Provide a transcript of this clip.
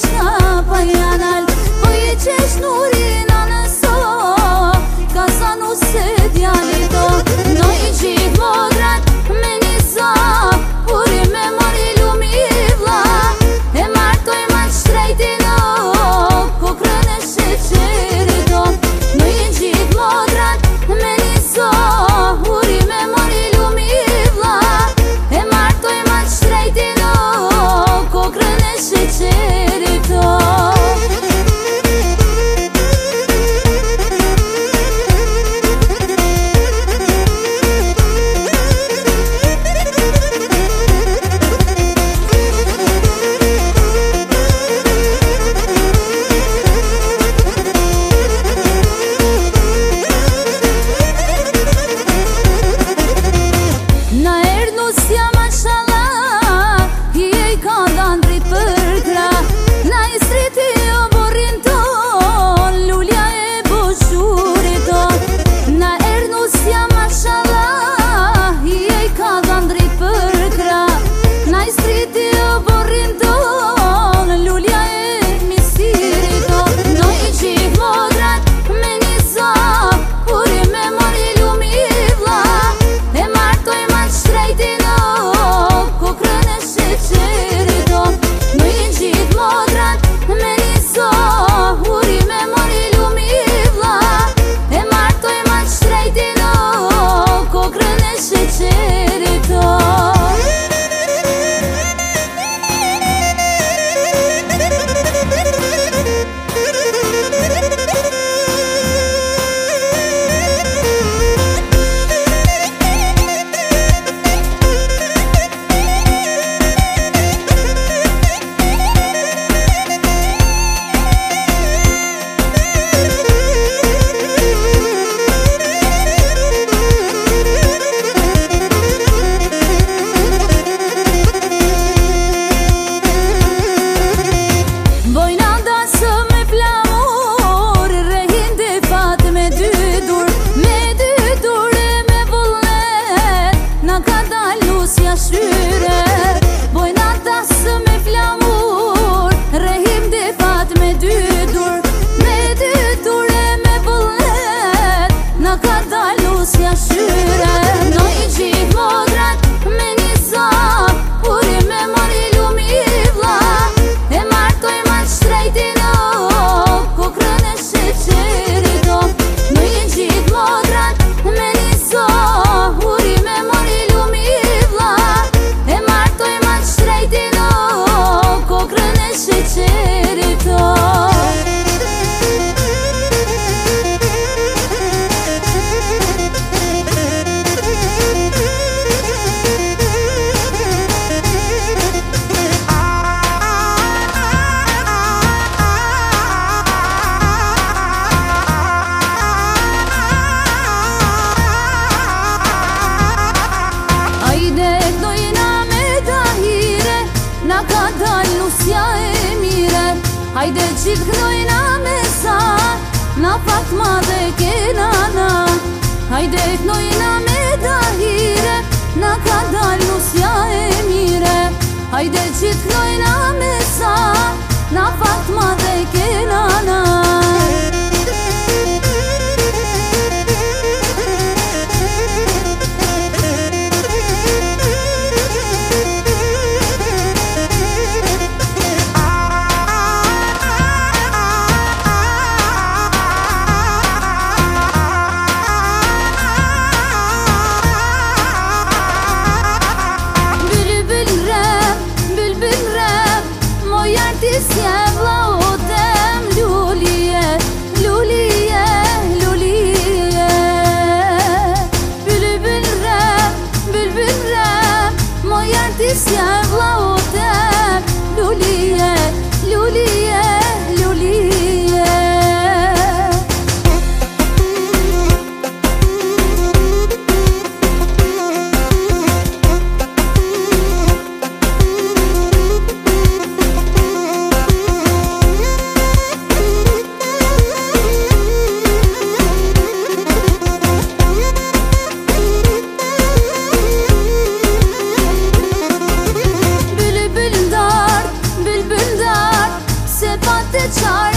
ishta pa janal, po i qesh nurin anëso, ka zanu se djali do. No i gjithë modrat me një zap, puri me mori lumi vla, e martoj ma shtrejti no, kokrën e sheqeri do. No i gjithë modrat me një zap, puri me mori lumi vla, e martoj ma shtrejti no, kokrën e sheqeri do. Hajde qitë knojna me sa, na pak ma dhe kena na. Hajde knojna me dahire, na ka dal nusja e mire. Hajde qitë knojna me sa, na pak ma dhe kena na. noapte ceară